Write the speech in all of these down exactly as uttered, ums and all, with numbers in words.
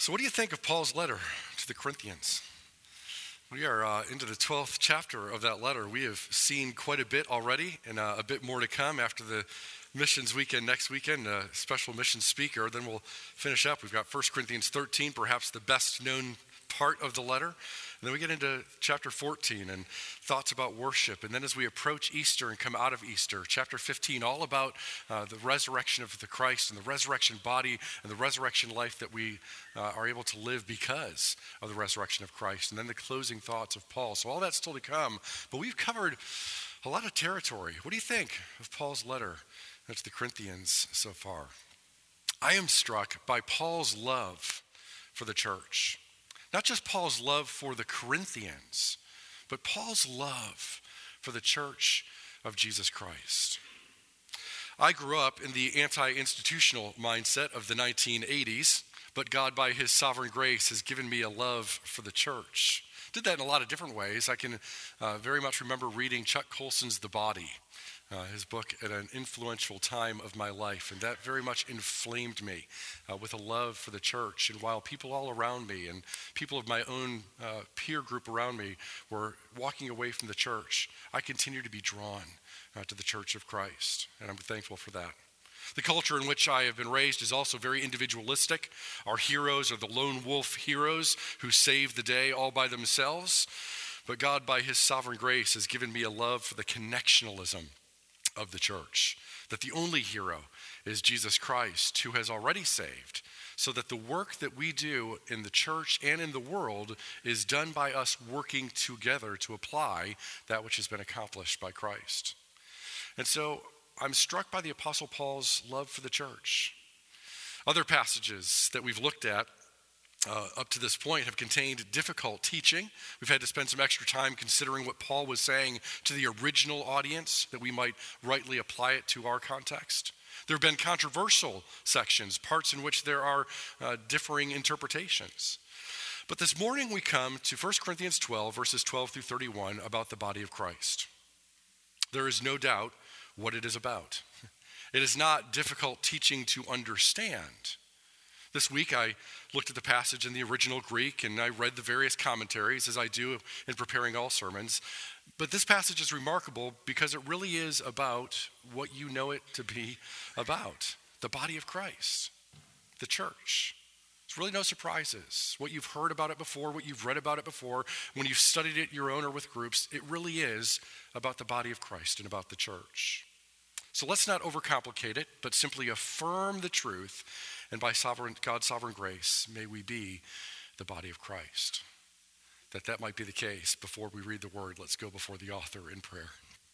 So what do you think of Paul's letter to the Corinthians? We are uh, into the twelfth chapter of that letter. We have seen quite a bit already, and uh, a bit more to come after the missions weekend next weekend, a special mission speaker. Then we'll finish up. We've got First Corinthians thirteen, perhaps the best known part of the letter. And then we get into chapter fourteen and thoughts about worship. And then as we approach Easter and come out of Easter, chapter fifteen, all about uh, the resurrection of the Christ and the resurrection body and the resurrection life that we uh, are able to live because of the resurrection of Christ. And then the closing thoughts of Paul. So all that's still to come. But we've covered a lot of territory. What do you think of Paul's letter to the Corinthians so far? I am struck by Paul's love for the church. Not just Paul's love for the Corinthians, but Paul's love for the church of Jesus Christ. I grew up in the anti-institutional mindset of the nineteen eighties, but God, by his sovereign grace, has given me a love for the church. Did that in a lot of different ways. I can uh, very much remember reading Chuck Colson's The Body, Uh, his book at an influential time of my life, and that very much inflamed me uh, with a love for the church. And while people all around me and people of my own uh, peer group around me were walking away from the church, I continue to be drawn uh, to the church of Christ, and I'm thankful for that. The culture in which I have been raised is also very individualistic. Our heroes are the lone wolf heroes who save the day all by themselves, but God, by his sovereign grace, has given me a love for the connectionalism of the church, that the only hero is Jesus Christ, who has already saved, so that the work that we do in the church and in the world is done by us working together to apply that which has been accomplished by Christ. And so I'm struck by the Apostle Paul's love for the church. Other passages that we've looked at Uh, up to this point have contained difficult teaching. We've had to spend some extra time considering what Paul was saying to the original audience, that we might rightly apply it to our context. There have been controversial sections, parts in which there are uh, differing interpretations. But this morning we come to First Corinthians twelve, verses twelve through thirty-one, about the body of Christ. There is no doubt what it is about. It is not difficult teaching to understand. This week I looked at the passage in the original Greek, and I read the various commentaries, as I do in preparing all sermons. But this passage is remarkable because it really is about what you know it to be about: the body of Christ, the church. There's really no surprises. What you've heard about it before, what you've read about it before, when you've studied it your own or with groups, it really is about the body of Christ and about the church. So let's not overcomplicate it, but simply affirm the truth. And by sovereign, God's sovereign grace, may we be the body of Christ. That that might be the case. Before we read the word, let's go before the author in prayer.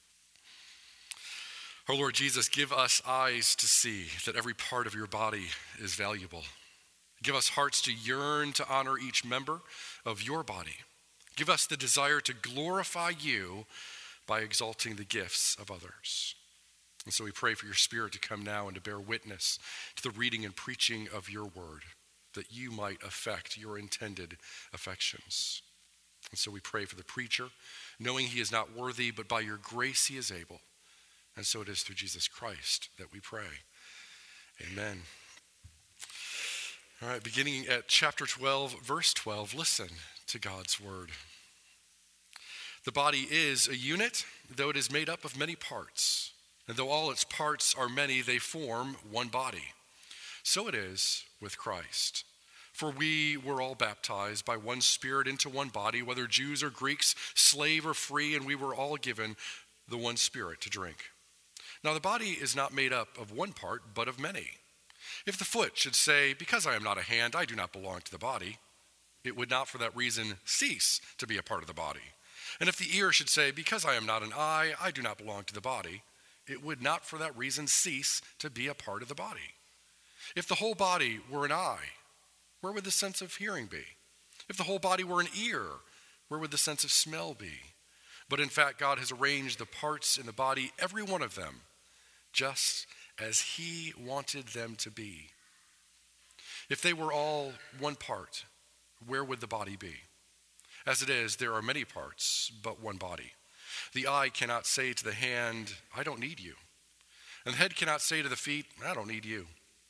Our Lord Jesus, give us eyes to see that every part of your body is valuable. Give us hearts to yearn to honor each member of your body. Give us the desire to glorify you by exalting the gifts of others. And so we pray for your Spirit to come now and to bear witness to the reading and preaching of your word, that you might affect your intended affections. And so we pray for the preacher, knowing he is not worthy, but by your grace he is able. And so it is through Jesus Christ that we pray. Amen. All right, beginning at chapter twelve, verse twelve, listen to God's word. The body is a unit, though it is made up of many parts. And though all its parts are many, they form one body. So it is with Christ. For we were all baptized by one Spirit into one body, whether Jews or Greeks, slave or free, and we were all given the one Spirit to drink. Now the body is not made up of one part, but of many. If the foot should say, because I am not a hand, I do not belong to the body, it would not for that reason cease to be a part of the body. And if the ear should say, because I am not an eye, I do not belong to the body, it would not for that reason cease to be a part of the body. If the whole body were an eye, where would the sense of hearing be? If the whole body were an ear, where would the sense of smell be? But in fact, God has arranged the parts in the body, every one of them, just as he wanted them to be. If they were all one part, where would the body be? As it is, there are many parts, but one body. The eye cannot say to the hand, I don't need you. And the head cannot say to the feet, I don't need you.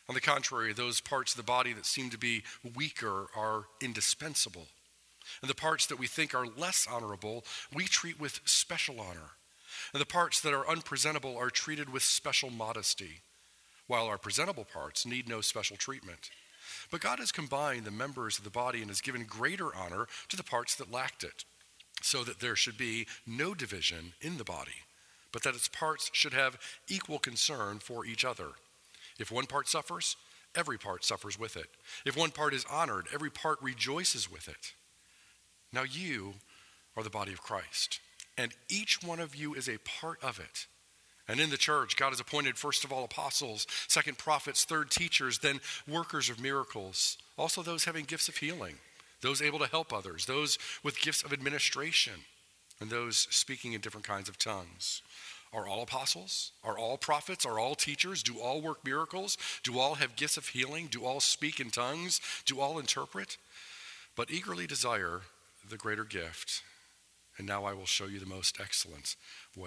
On the contrary, those parts of the body that seem to be weaker are indispensable. And the parts that we think are less honorable, we treat with special honor. And the parts that are unpresentable are treated with special modesty, while our presentable parts need no special treatment. But God has combined the members of the body and has given greater honor to the parts that lacked it, so that there should be no division in the body, but that its parts should have equal concern for each other. If one part suffers, every part suffers with it. If one part is honored, every part rejoices with it. Now you are the body of Christ, and each one of you is a part of it. And in the church, God has appointed first of all apostles, second prophets, third teachers, then workers of miracles, also those having gifts of healing, those able to help others, those with gifts of administration, and those speaking in different kinds of tongues. Are all apostles? Are all prophets? Are all teachers? Do all work miracles? Do all have gifts of healing? Do all speak in tongues? Do all interpret? But eagerly desire the greater gift, and now I will show you the most excellent way.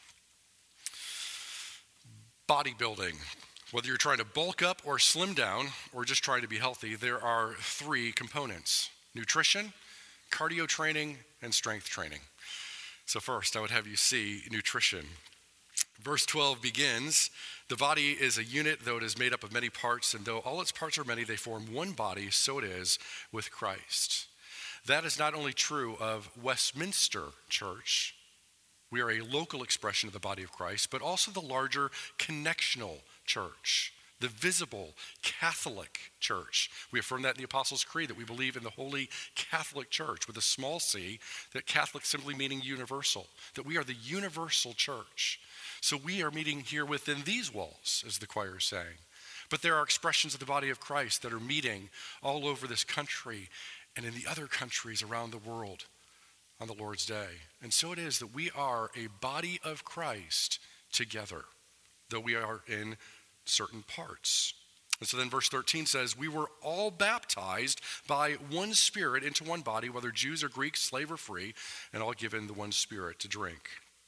Bodybuilding. Whether you're trying to bulk up or slim down or just trying to be healthy, there are three components: nutrition, cardio training, and strength training. So first, I would have you see nutrition. Verse twelve begins, the body is a unit, though it is made up of many parts, and though all its parts are many, they form one body, so it is with Christ. That is not only true of Westminster Church. We are a local expression of the body of Christ, but also the larger connectional church, the visible Catholic Church. We affirm that in the Apostles' Creed, that we believe in the Holy Catholic Church with a small c, that Catholic simply meaning universal, that we are the universal church. So we are meeting here within these walls, as the choir is saying. But there are expressions of the body of Christ that are meeting all over this country and in the other countries around the world on the Lord's Day. And so it is that we are a body of Christ together, though we are in certain parts. And so then verse thirteen says, we were all baptized by one Spirit into one body, whether Jews or Greeks, slave or free, and all given the one Spirit to drink.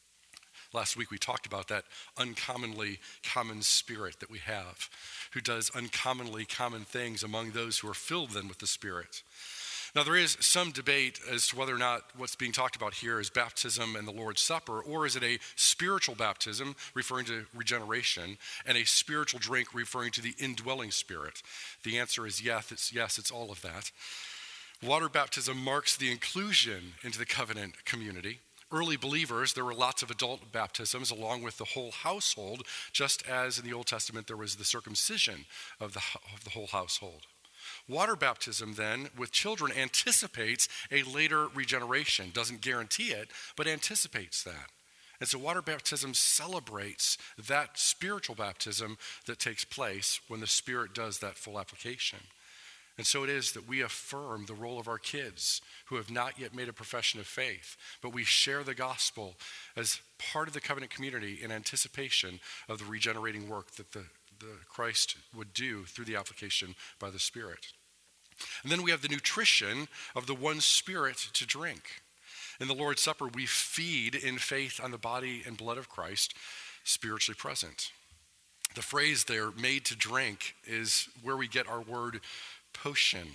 Last week we talked about that uncommonly common Spirit that we have, who does uncommonly common things among those who are filled then with the Spirit. Now, there is some debate as to whether or not what's being talked about here is baptism and the Lord's Supper, or is it a spiritual baptism referring to regeneration and a spiritual drink referring to the indwelling Spirit. The answer is yes, it's, yes, it's all of that. Water baptism marks the inclusion into the covenant community. Early believers, there were lots of adult baptisms along with the whole household, just as in the Old Testament there was the circumcision of the, of the whole household. Water baptism then with children anticipates a later regeneration. Doesn't guarantee it, but anticipates that. And so water baptism celebrates that spiritual baptism that takes place when the Spirit does that full application. And so it is that we affirm the role of our kids who have not yet made a profession of faith, but we share the gospel as part of the covenant community in anticipation of the regenerating work that the the Christ would do through the application by the Spirit. And then we have the nutrition of the one Spirit to drink. In the Lord's Supper, we feed in faith on the body and blood of Christ, spiritually present. The phrase there, made to drink, is where we get our word potion.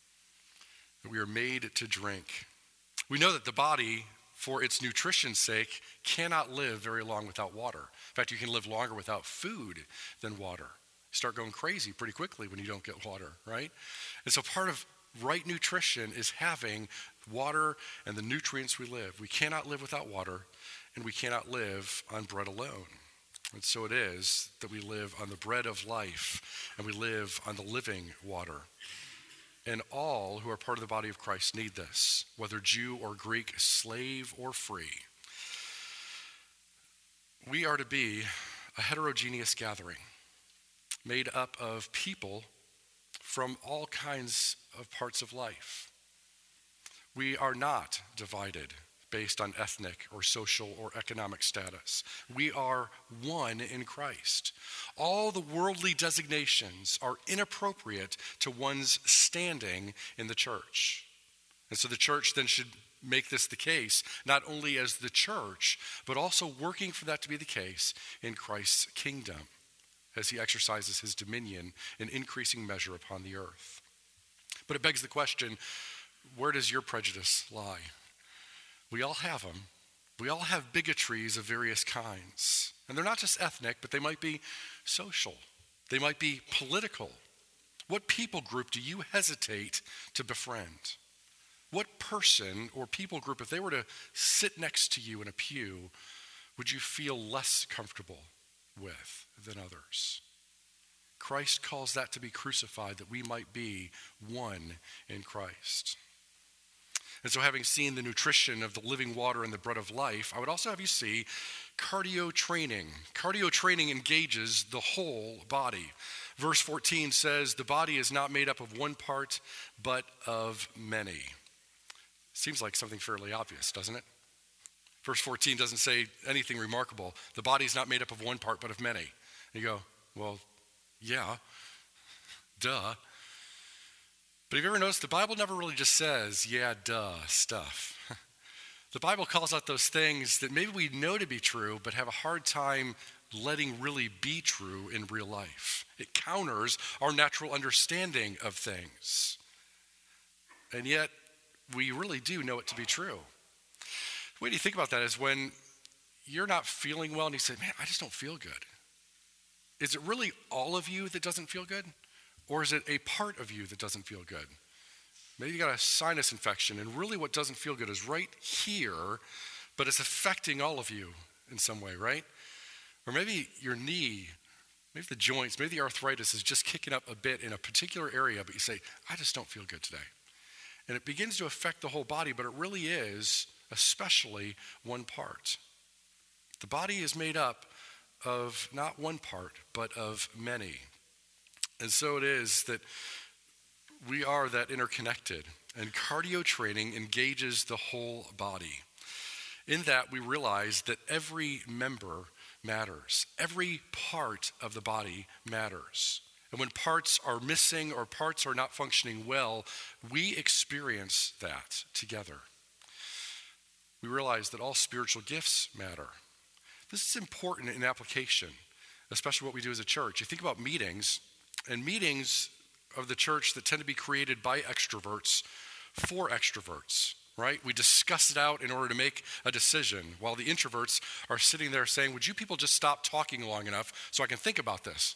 That we are made to drink. We know that the body, for its nutrition's sake, cannot live very long without water. In fact, you can live longer without food than water. You start going crazy pretty quickly when you don't get water, right? And so part of right nutrition is having water and the nutrients we live. We cannot live without water, and we cannot live on bread alone. And so it is that we live on the bread of life, and we live on the living water. And all who are part of the body of Christ need this, whether Jew or Greek, slave or free. We are to be a heterogeneous gathering made up of people from all kinds of parts of life. We are not divided based on ethnic or social or economic status. We are one in Christ. All the worldly designations are inappropriate to one's standing in the church. And so the church then should make this the case, not only as the church, but also working for that to be the case in Christ's kingdom, as he exercises his dominion in increasing measure upon the earth. But it begs the question, where does your prejudice lie? We all have them. We all have bigotries of various kinds. And they're not just ethnic, but they might be social. They might be political. What people group do you hesitate to befriend? What person or people group, if they were to sit next to you in a pew, would you feel less comfortable with than others? Christ calls that to be crucified, that we might be one in Christ. And so, having seen the nutrition of the living water and the bread of life, I would also have you see cardio training. Cardio training engages the whole body. Verse fourteen says, the body is not made up of one part, but of many. Seems like something fairly obvious, doesn't it? Verse fourteen doesn't say anything remarkable. The body is not made up of one part, but of many. And you go, well, yeah, duh. But have you ever noticed the Bible never really just says, yeah, duh, stuff. The Bible calls out those things that maybe we know to be true, but have a hard time letting really be true in real life. It counters our natural understanding of things. And yet, we really do know it to be true. The way you think about that is when you're not feeling well and you say, man, I just don't feel good. Is it really all of you that doesn't feel good? Or is it a part of you that doesn't feel good? Maybe you got a sinus infection, and really what doesn't feel good is right here, but it's affecting all of you in some way, right? Or maybe your knee, maybe the joints, maybe the arthritis is just kicking up a bit in a particular area, but you say, I just don't feel good today. And it begins to affect the whole body, but it really is especially one part. The body is made up of not one part, but of many. And so it is that we are that interconnected, and cardio training engages the whole body. In that, we realize that every member matters. Every part of the body matters. And when parts are missing or parts are not functioning well, we experience that together. We realize that all spiritual gifts matter. This is important in application, especially what we do as a church. You think about meetings, and meetings of the church that tend to be created by extroverts for extroverts, right? We discuss it out in order to make a decision, while the introverts are sitting there saying, would you people just stop talking long enough so I can think about this?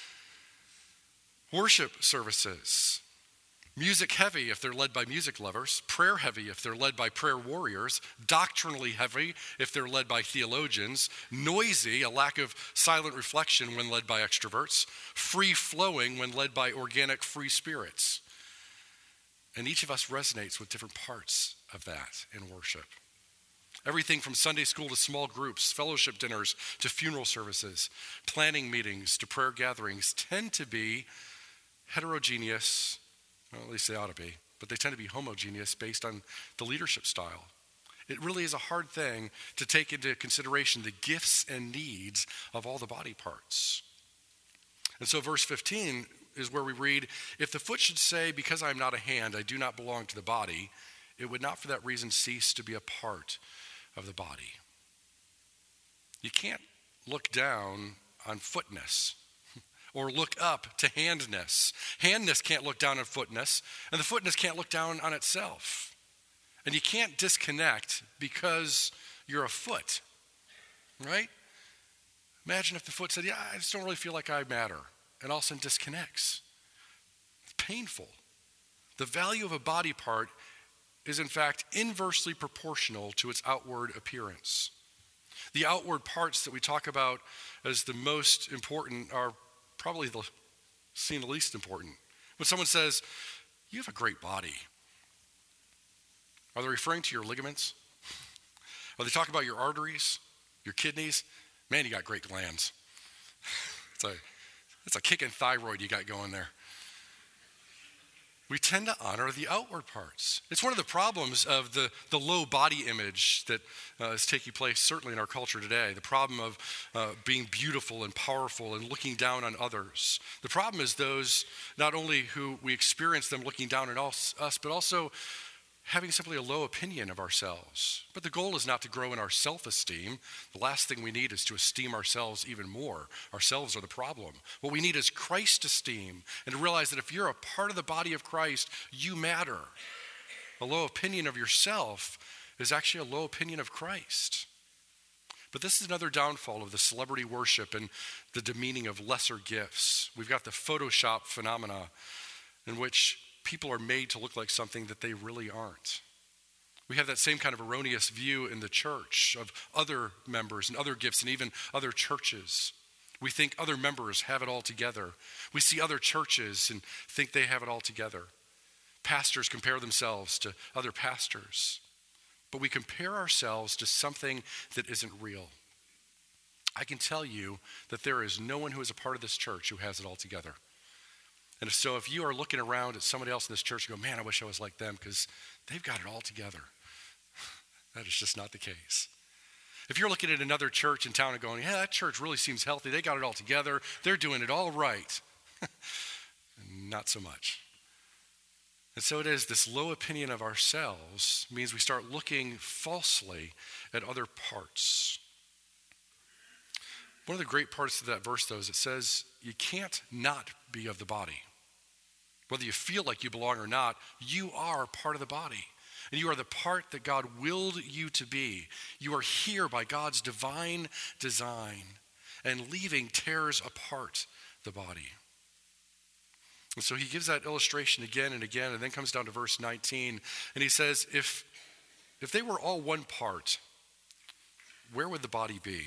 Worship services, music heavy if they're led by music lovers, prayer heavy if they're led by prayer warriors, doctrinally heavy if they're led by theologians, noisy, a lack of silent reflection when led by extroverts, free-flowing when led by organic free spirits. And each of us resonates with different parts of that in worship. Everything from Sunday school to small groups, fellowship dinners to funeral services, planning meetings to prayer gatherings tend to be heterogeneous. Well, at least they ought to be, but they tend to be homogeneous based on the leadership style. It really is a hard thing to take into consideration the gifts and needs of all the body parts. And so verse fifteen is where we read, if the foot should say, because I am not a hand, I do not belong to the body, it would not for that reason cease to be a part of the body. You can't look down on footness or look up to handness. Handness can't look down on footness, and the footness can't look down on itself. And you can't disconnect because you're a foot, right? Imagine if the foot said, yeah, I just don't really feel like I matter, and all of a sudden disconnects. It's painful. The value of a body part is in fact inversely proportional to its outward appearance. The outward parts that we talk about as the most important are probably the seen the least important. When someone says, you have a great body, are they referring to your ligaments? Are they talking about your arteries, your kidneys? Man, you got great glands. It's a, it's a kicking thyroid you got going there. We tend to honor the outward parts. It's one of the problems of the, the low body image that uh, is taking place certainly in our culture today. The problem of uh, being beautiful and powerful and looking down on others. The problem is those not only who we experience them looking down on us, us but also having simply a low opinion of ourselves. But the goal is not to grow in our self-esteem. The last thing we need is to esteem ourselves even more. Ourselves are the problem. What we need is Christ esteem, and to realize that if you're a part of the body of Christ, you matter. A low opinion of yourself is actually a low opinion of Christ. But this is another downfall of the celebrity worship and the demeaning of lesser gifts. We've got the Photoshop phenomena in which people are made to look like something that they really aren't. We have that same kind of erroneous view in the church of other members and other gifts and even other churches. We think other members have it all together. We see other churches and think they have it all together. Pastors compare themselves to other pastors. But we compare ourselves to something that isn't real. I can tell you that there is no one who is a part of this church who has it all together. And so if you are looking around at somebody else in this church and go, man, I wish I was like them because they've got it all together. That is just not the case. If you're looking at another church in town and going, yeah, that church really seems healthy. They got it all together. They're doing it all right. Not so much. And so it is, this low opinion of ourselves means we start looking falsely at other parts. One of the great parts of that verse, though, is it says you can't not be of the body. Whether you feel like you belong or not, you are part of the body. And you are the part that God willed you to be. You are here by God's divine design. And leaving tears apart the body. And so he gives that illustration again and again, and then comes down to verse nineteen. And he says, if, if they were all one part, where would the body be?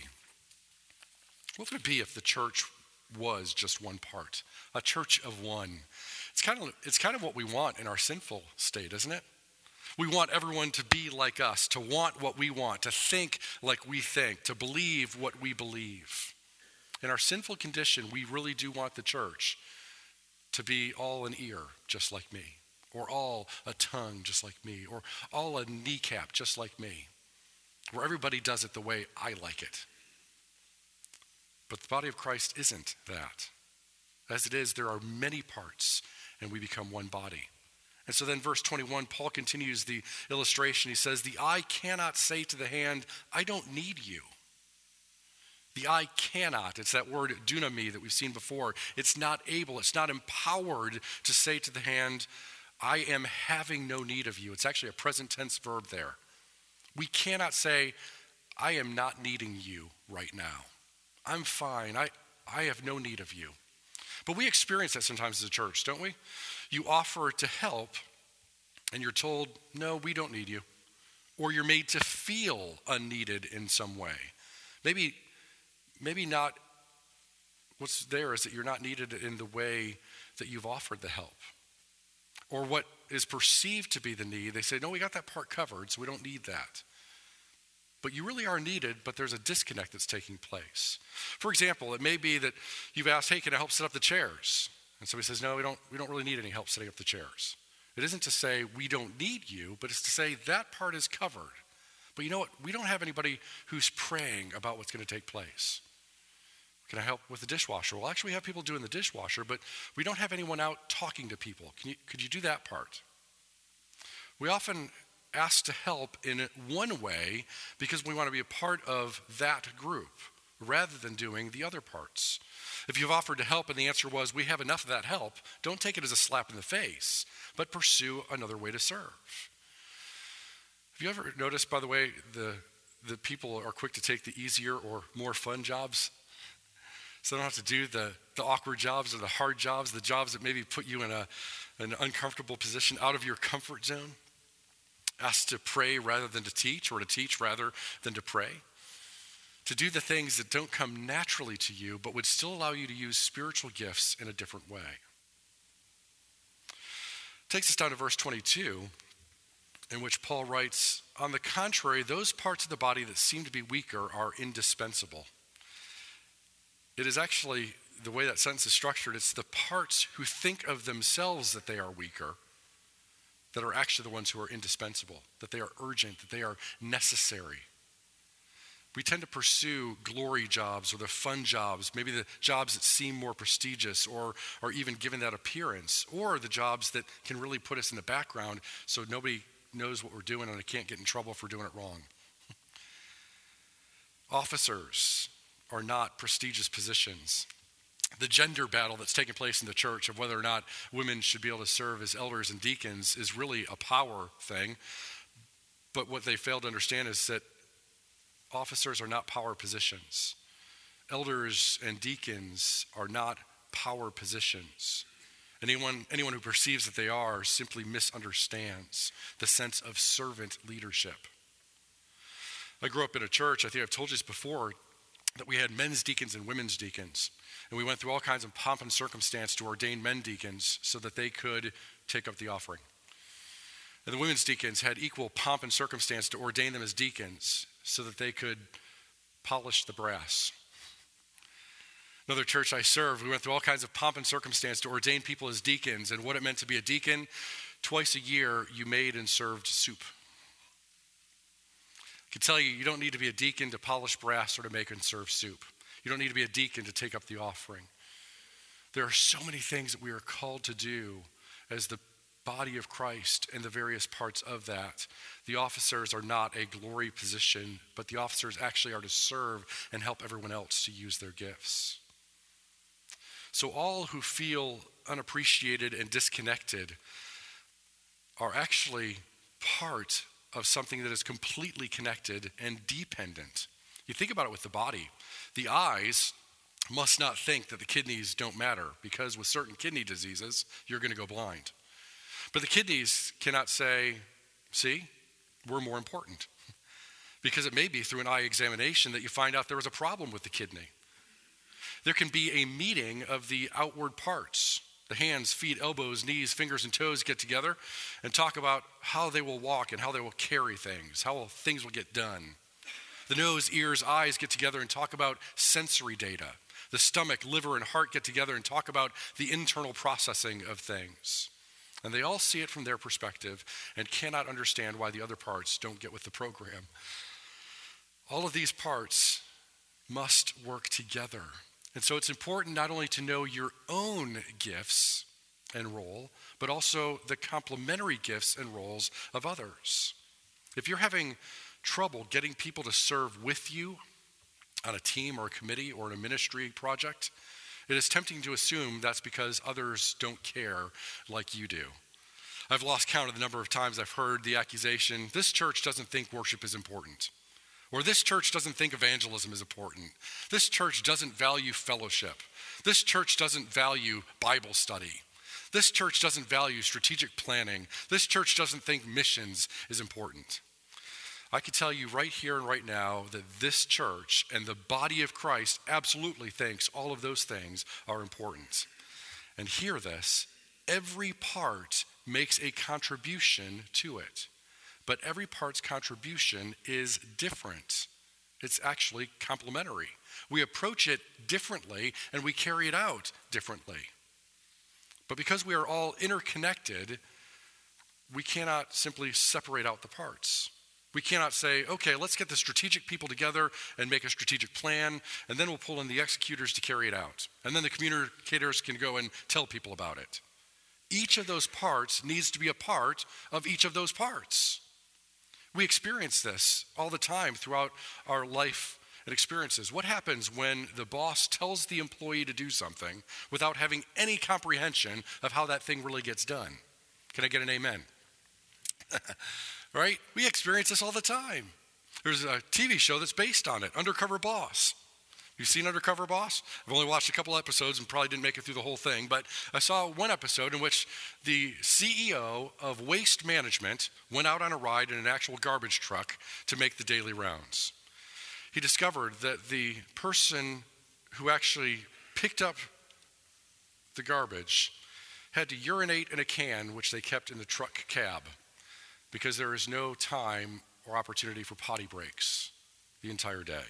What would it be if the church was just one part? A church of one. It's kind of, it's kind of what we want in our sinful state, isn't it? We want everyone to be like us, to want what we want, to think like we think, to believe what we believe. In our sinful condition, we really do want the church to be all an ear, just like me, or all a tongue, just like me, or all a kneecap, just like me, where everybody does it the way I like it. But the body of Christ isn't that. As it is, there are many parts, and we become one body. And so then verse twenty-one, Paul continues the illustration. He says, the eye cannot say to the hand, I don't need you. The eye cannot. It's that word dunami that we've seen before. It's not able, it's not empowered to say to the hand, I am having no need of you. It's actually a present tense verb there. We cannot say, I am not needing you right now. I'm fine. I, I have no need of you. But we experience that sometimes as a church, don't we? You offer to help, and you're told, no, we don't need you. Or you're made to feel unneeded in some way. Maybe, maybe not, what's there is that you're not needed in the way that you've offered the help. Or what is perceived to be the need, they say, no, we got that part covered, so we don't need that. But you really are needed, but there's a disconnect that's taking place. For example, it may be that you've asked, hey, can I help set up the chairs? And somebody says, no, we don't, we don't really need any help setting up the chairs. It isn't to say we don't need you, but it's to say that part is covered. But you know what? We don't have anybody who's praying about what's going to take place. Can I help with the dishwasher? Well, actually, we have people doing the dishwasher, but we don't have anyone out talking to people. Can you, could you do that part? We often asked to help in one way because we want to be a part of that group rather than doing the other parts. If you've offered to help and the answer was, we have enough of that help, don't take it as a slap in the face, but pursue another way to serve. Have you ever noticed, by the way, the, the people are quick to take the easier or more fun jobs? So they don't have to do the, the awkward jobs or the hard jobs, the jobs that maybe put you in a, an uncomfortable position out of your comfort zone. Asked to pray rather than to teach, or to teach rather than to pray. To do the things that don't come naturally to you, but would still allow you to use spiritual gifts in a different way. Takes us down to verse twenty-two, in which Paul writes, on the contrary, those parts of the body that seem to be weaker are indispensable. It is actually, the way that sentence is structured, it's the parts who think of themselves that they are weaker that are actually the ones who are indispensable, that they are urgent, that they are necessary. We tend to pursue glory jobs or the fun jobs, maybe the jobs that seem more prestigious or, or even given that appearance, or the jobs that can really put us in the background so nobody knows what we're doing and I can't get in trouble for doing it wrong. Officers are not prestigious positions. The gender battle that's taking place in the church of whether or not women should be able to serve as elders and deacons is really a power thing. But what they fail to understand is that officers are not power positions. Elders and deacons are not power positions. Anyone, anyone who perceives that they are simply misunderstands the sense of servant leadership. I grew up in a church, I think I've told you this before, that we had men's deacons and women's deacons. And we went through all kinds of pomp and circumstance to ordain men deacons so that they could take up the offering. And the women's deacons had equal pomp and circumstance to ordain them as deacons so that they could polish the brass. Another church I served, we went through all kinds of pomp and circumstance to ordain people as deacons, and what it meant to be a deacon, twice a year you made and served soup. I can tell you, you don't need to be a deacon to polish brass or to make and serve soup. You don't need to be a deacon to take up the offering. There are so many things that we are called to do as the body of Christ and the various parts of that. The officers are not a glory position, but the officers actually are to serve and help everyone else to use their gifts. So all who feel unappreciated and disconnected are actually part of something that is completely connected and dependent. You think about it with the body. The eyes must not think that the kidneys don't matter, because with certain kidney diseases, you're going to go blind. But the kidneys cannot say, see, we're more important. Because it may be through an eye examination that you find out there was a problem with the kidney. There can be a meeting of the outward parts. The hands, feet, elbows, knees, fingers, and toes get together and talk about how they will walk and how they will carry things, how things will get done. The nose, ears, eyes get together and talk about sensory data. The stomach, liver, and heart get together and talk about the internal processing of things. And they all see it from their perspective and cannot understand why the other parts don't get with the program. All of these parts must work together. And so it's important not only to know your own gifts and role, but also the complementary gifts and roles of others. If you're having trouble getting people to serve with you on a team or a committee or in a ministry project, it is tempting to assume that's because others don't care like you do. I've lost count of the number of times I've heard the accusation, this church doesn't think worship is important. Or this church doesn't think evangelism is important. This church doesn't value fellowship. This church doesn't value Bible study. This church doesn't value strategic planning. This church doesn't think missions is important. I can tell you right here and right now that this church and the body of Christ absolutely thinks all of those things are important. And hear this, every part makes a contribution to it. But every part's contribution is different. It's actually complementary. We approach it differently and we carry it out differently. But because we are all interconnected, we cannot simply separate out the parts. We cannot say, okay, let's get the strategic people together and make a strategic plan, and then we'll pull in the executors to carry it out. And then the communicators can go and tell people about it. Each of those parts needs to be a part of each of those parts. We experience this all the time throughout our life and experiences. What happens when the boss tells the employee to do something without having any comprehension of how that thing really gets done? Can I get an amen? Right? We experience this all the time. There's a T V show that's based on it, Undercover Boss. You've seen Undercover Boss? I've only watched a couple episodes and probably didn't make it through the whole thing, but I saw one episode in which the C E O of Waste Management went out on a ride in an actual garbage truck to make the daily rounds. He discovered that the person who actually picked up the garbage had to urinate in a can which they kept in the truck cab because there is no time or opportunity for potty breaks the entire day.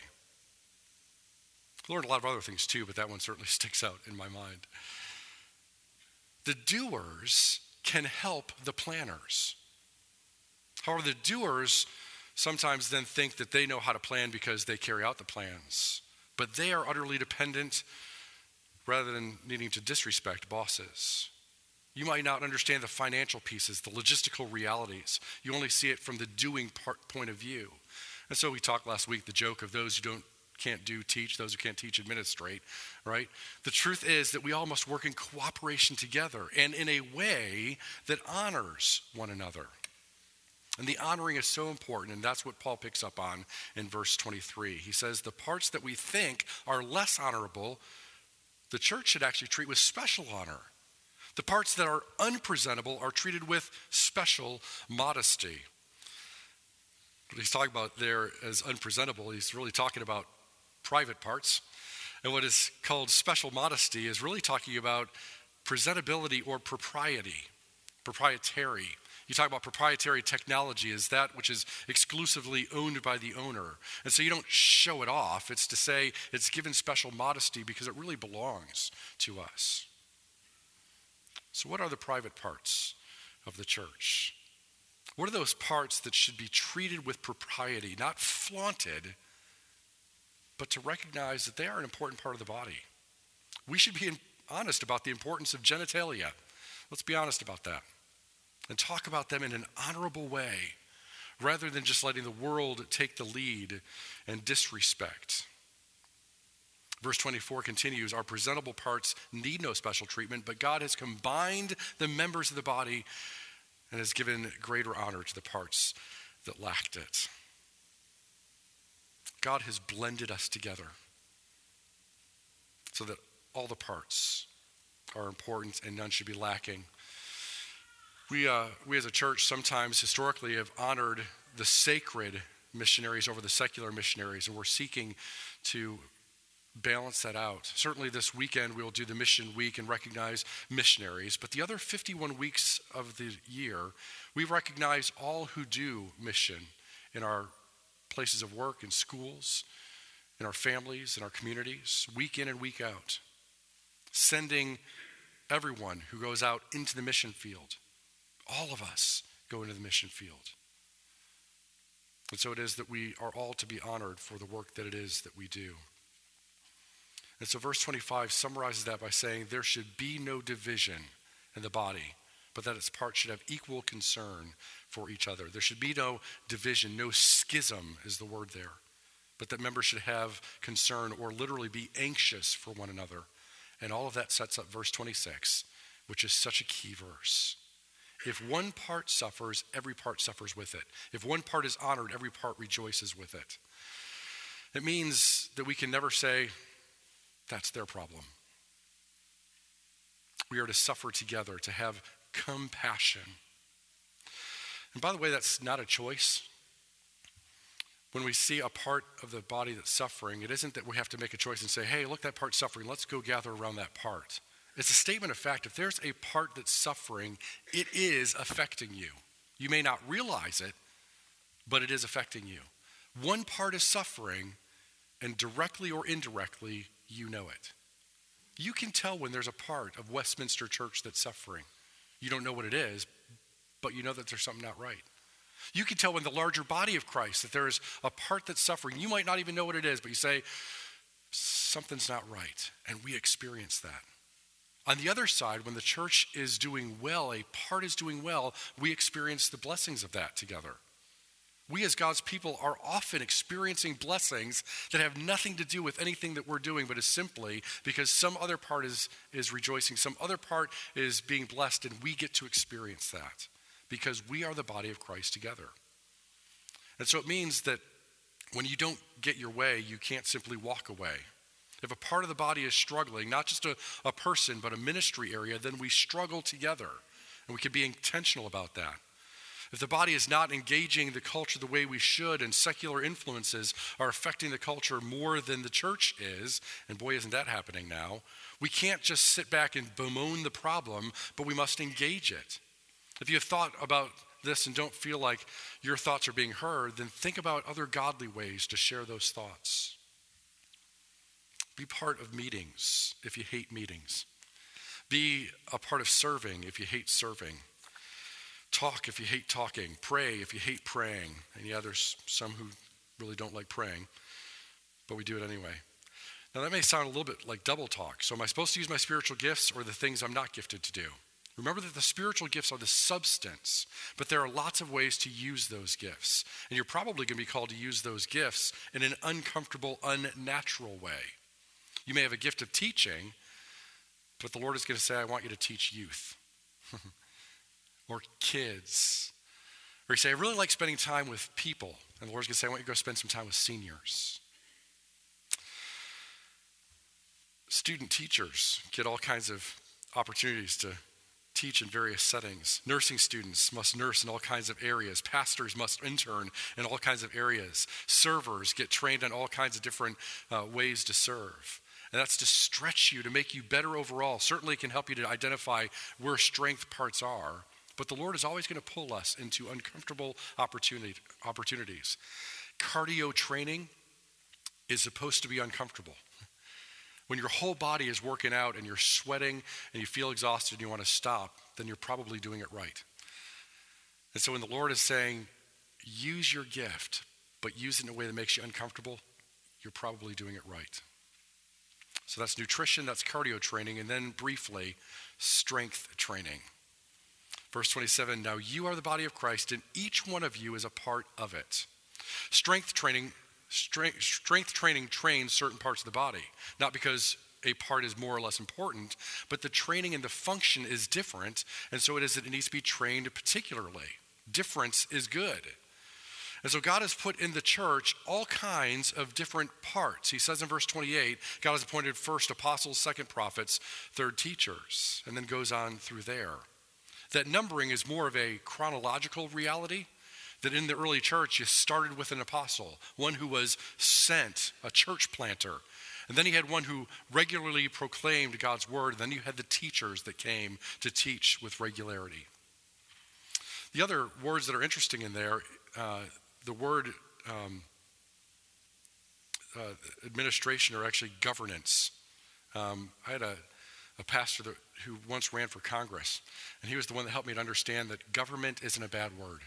I learned a lot of other things too, but that one certainly sticks out in my mind. The doers can help the planners. However, the doers sometimes then think that they know how to plan because they carry out the plans, but they are utterly dependent rather than needing to disrespect bosses. You might not understand the financial pieces, the logistical realities. You only see it from the doing part, point of view. And so we talked last week, the joke of those who don't can't do teach, those who can't teach administrate, right? The truth is that we all must work in cooperation together and in a way that honors one another. And the honoring is so important, and that's what Paul picks up on in verse twenty-three. He says the parts that we think are less honorable, the church should actually treat with special honor. The parts that are unpresentable are treated with special modesty. What he's talking about there as unpresentable, he's really talking about private parts. And what is called special modesty is really talking about presentability or propriety, proprietary. You talk about proprietary technology as that which is exclusively owned by the owner. And so you don't show it off. It's to say it's given special modesty because it really belongs to us. So what are the private parts of the church? What are those parts that should be treated with propriety, not flaunted, but to recognize that they are an important part of the body? We should be honest about the importance of genitalia. Let's be honest about that. And talk about them in an honorable way, rather than just letting the world take the lead and disrespect. Verse twenty-four continues, our presentable parts need no special treatment, but God has combined the members of the body and has given greater honor to the parts that lacked it. God has blended us together so that all the parts are important and none should be lacking. We, uh, we as a church sometimes historically have honored the sacred missionaries over the secular missionaries, and we're seeking to balance that out. Certainly this weekend we'll do the mission week and recognize missionaries, but the other fifty-one weeks of the year, we recognize all who do mission in our places of work, in schools, in our families, in our communities, week in and week out, sending everyone who goes out into the mission field. All of us go into the mission field. And so it is that we are all to be honored for the work that it is that we do. And so verse twenty-five summarizes that by saying there should be no division in the body, but that its parts should have equal concern for each other. There should be no division, no schism is the word there, but that members should have concern or literally be anxious for one another. And all of that sets up verse twenty-six, which is such a key verse. If one part suffers, every part suffers with it. If one part is honored, every part rejoices with it. It means that we can never say, that's their problem. We are to suffer together, to have compassion. And by the way, that's not a choice. When we see a part of the body that's suffering, it isn't that we have to make a choice and say, hey, look, that part's suffering. Let's go gather around that part. It's a statement of fact. If there's a part that's suffering, it is affecting you. You may not realize it, but it is affecting you. One part is suffering, and directly or indirectly, you know it. You can tell when there's a part of Westminster Church that's suffering. You don't know what it is, but you know that there's something not right. You can tell when the larger body of Christ that there is a part that's suffering. You might not even know what it is, but you say, something's not right, and we experience that. On the other side, when the church is doing well, a part is doing well, we experience the blessings of that together. We as God's people are often experiencing blessings that have nothing to do with anything that we're doing, but is simply because some other part is, is rejoicing, some other part is being blessed, and we get to experience that because we are the body of Christ together. And so it means that when you don't get your way, you can't simply walk away. If a part of the body is struggling, not just a, a person, but a ministry area, then we struggle together, and we can be intentional about that. If the body is not engaging the culture the way we should, and secular influences are affecting the culture more than the church is, and boy, isn't that happening now, we can't just sit back and bemoan the problem, but we must engage it. If you have thought about this and don't feel like your thoughts are being heard, then think about other godly ways to share those thoughts. Be part of meetings if you hate meetings. Be a part of serving if you hate serving. Talk if you hate talking. Pray if you hate praying. And yeah, there's some who really don't like praying, but we do it anyway. Now that may sound a little bit like double talk. So am I supposed to use my spiritual gifts or the things I'm not gifted to do? Remember that the spiritual gifts are the substance, but there are lots of ways to use those gifts. And you're probably going to be called to use those gifts in an uncomfortable, unnatural way. You may have a gift of teaching, but the Lord is going to say, I want you to teach youth or kids. Or you say, I really like spending time with people. And the Lord's going to say, I want you to go spend some time with seniors. Student teachers get all kinds of opportunities to teach in various settings. Nursing students must nurse in all kinds of areas. Pastors must intern in all kinds of areas. Servers get trained in all kinds of different uh, ways to serve. And that's to stretch you, to make you better overall. Certainly it can help you to identify where strength parts are. But the Lord is always going to pull us into uncomfortable opportunity, opportunities. Cardio training is supposed to be uncomfortable. When your whole body is working out and you're sweating and you feel exhausted and you want to stop, then you're probably doing it right. And so when the Lord is saying, use your gift, but use it in a way that makes you uncomfortable, you're probably doing it right. So that's nutrition, that's cardio training, and then briefly, strength training. Verse twenty-seven, now you are the body of Christ, and each one of you is a part of it. Strength training Strength, strength training trains certain parts of the body, not because a part is more or less important, but the training and the function is different, and so it is that it needs to be trained particularly. Difference is good. And so God has put in the church all kinds of different parts. He says in verse twenty-eight, God has appointed first apostles, second prophets, third teachers, and then goes on through there. That numbering is more of a chronological reality. That in the early church, you started with an apostle, one who was sent, a church planter. And then you had one who regularly proclaimed God's word. And then you had the teachers that came to teach with regularity. The other words that are interesting in there, uh, the word um, uh, administration or actually governance. Um, I had a, a pastor that, who once ran for Congress, and he was the one that helped me to understand that government isn't a bad word.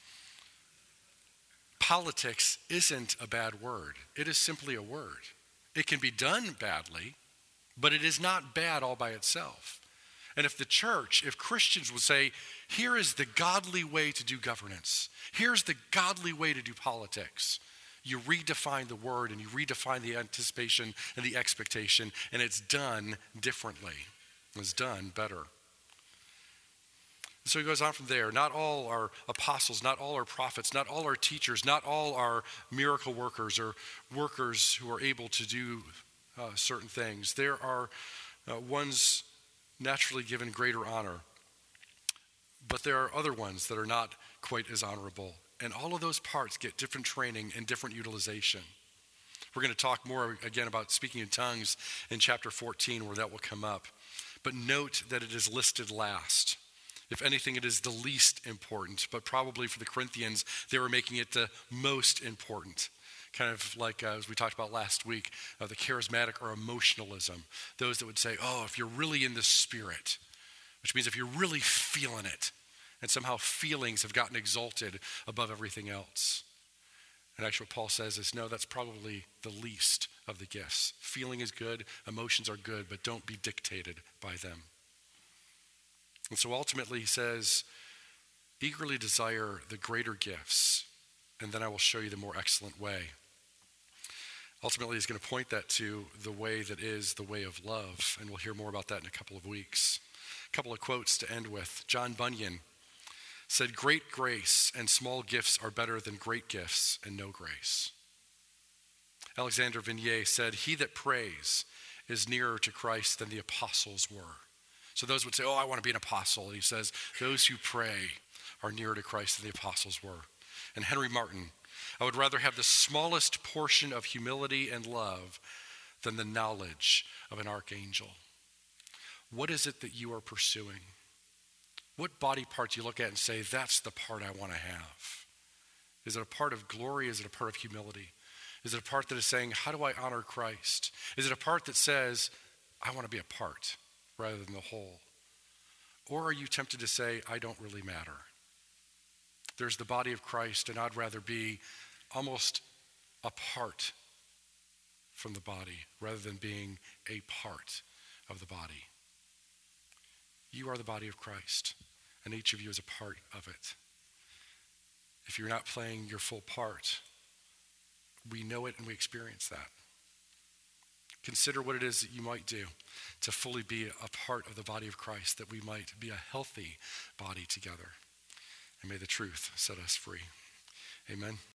Politics isn't a bad word. It is simply a word. It can be done badly, but it is not bad all by itself. And if the church, if Christians would say, here is the godly way to do governance, here's the godly way to do politics, you redefine the word and you redefine the anticipation and the expectation, and it's done differently. It's done better. So he goes on from there. Not all are apostles, not all are prophets, not all are teachers, not all are miracle workers or workers who are able to do uh, certain things. There are uh, ones naturally given greater honor, but there are other ones that are not quite as honorable. And all of those parts get different training and different utilization. We're going to talk more again about speaking in tongues in chapter fourteen, where that will come up. But note that it is listed last. If anything, it is the least important, but probably for the Corinthians, they were making it the most important. Kind of like, uh, as we talked about last week, uh, the charismatic or emotionalism. Those that would say, oh, if you're really in the spirit, which means if you're really feeling it, and somehow feelings have gotten exalted above everything else. And actually what Paul says is, no, that's probably the least of the gifts. Feeling is good, emotions are good, but don't be dictated by them. And so ultimately he says, eagerly desire the greater gifts, and then I will show you the more excellent way. Ultimately he's going to point that to the way that is the way of love, and we'll hear more about that in a couple of weeks. A couple of quotes to end with. John Bunyan said, great grace and small gifts are better than great gifts and no grace. Alexander Vignier said, he that prays is nearer to Christ than the apostles were. So those would say, oh, I want to be an apostle. And he says, those who pray are nearer to Christ than the apostles were. And Henry Martin, I would rather have the smallest portion of humility and love than the knowledge of an archangel. What is it that you are pursuing? What body part do you look at and say, that's the part I want to have? Is it a part of glory? Is it a part of humility? Is it a part that is saying, how do I honor Christ? Is it a part that says, I want to be a part rather than the whole? Or are you tempted to say, I don't really matter? There's the body of Christ, and I'd rather be almost apart from the body rather than being a part of the body. You are the body of Christ, and each of you is a part of it. If you're not playing your full part, we know it and we experience that. Consider what it is that you might do to fully be a part of the body of Christ, that we might be a healthy body together. And may the truth set us free. Amen.